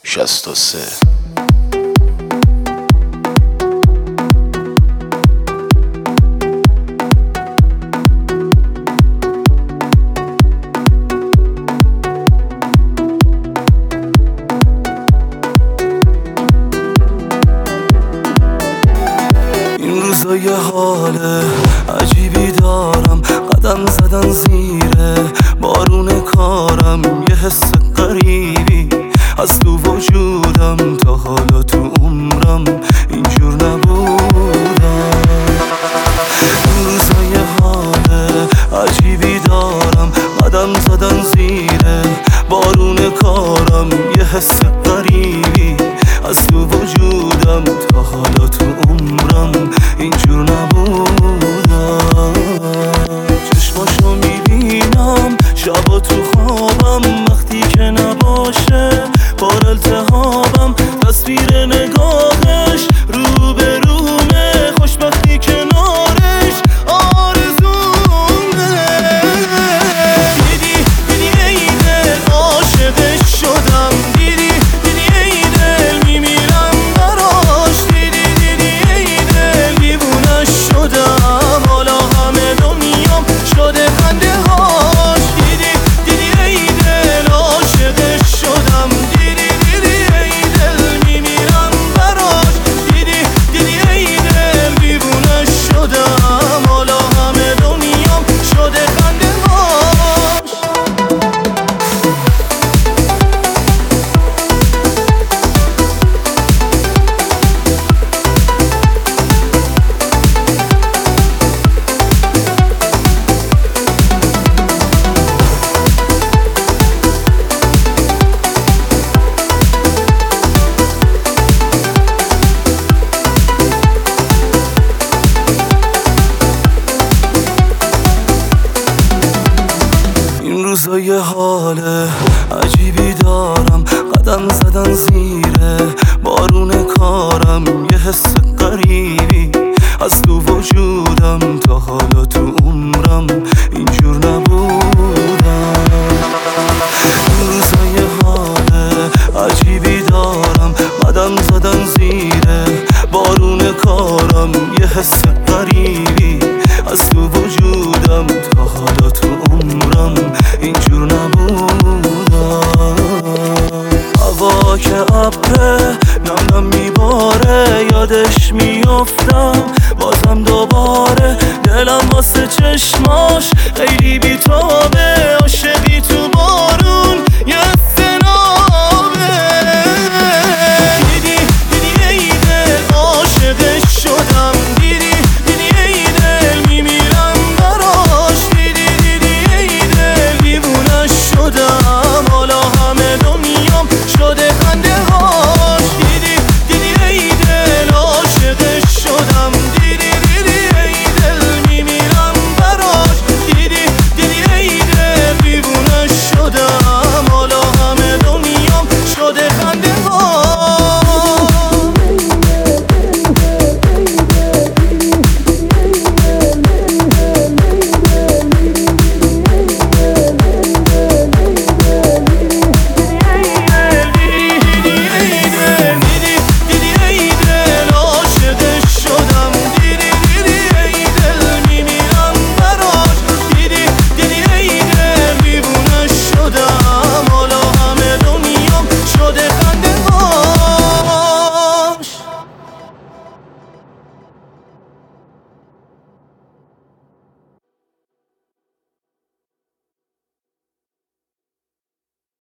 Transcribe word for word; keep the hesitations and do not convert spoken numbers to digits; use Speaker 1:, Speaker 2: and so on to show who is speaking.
Speaker 1: شصت و سه.
Speaker 2: این روزا یه حال عجیبی دارم، قدم زدن زیره بارون کارم، یه حس غریبی از تو وجودم، تا حالا تو عمرم اینجور نبودم. این روزا یه حال عجیبی دارم، قدم زدن زیره بارون کارم، یه حس غریبی از تو وجودم، تا حالا تو عمرم اینجور نبودم. چشماشو میبینم شبا تو خوابم، وقتی که نباشه بار التهابم، تصویر نگاهش رو به رومه، خوشبختی کنارش آرزومه. دیدی دیدی ای دل عاشقش شدم، دیدی دیدی ای دل میمیرم براش، دیدی دیدی ای دل دیوونش شدم، حالا همه دنیام شده خنده هاش. دیدی دیدی ای دل عاشقش شدم، دیدی دیدی ای دل میمیرم براش، دیدی دیدی ای دل دیوونش شدم، حالا همه دنیام شده خنده هاش. این روزا یه حال عجیبی دارم، قدم زدن زیره بارون کارم، یه حس غریبی از تو وجودم، تا حالا تو عمرم اینجور نبودم. این روزا یه حال عجیبی دارم، قدم زدن زیره بارون کارم، یه حس غریبی از تو وجودم، تا حالا تو عمرم اینجور نبودم. هوا که ابره نم نم میباره، یادش میافتم بازم دوباره، دلم واسه چشماش خیلی بیتابه، عاشقی تو بارون یه سنابه. دیدی دیدی ای دل عاشقش شدم، دیدی دیدی ای دل میمیرم براش، دیدی دیدی ای دل دیوونش شدم، حالا همه دنیام شده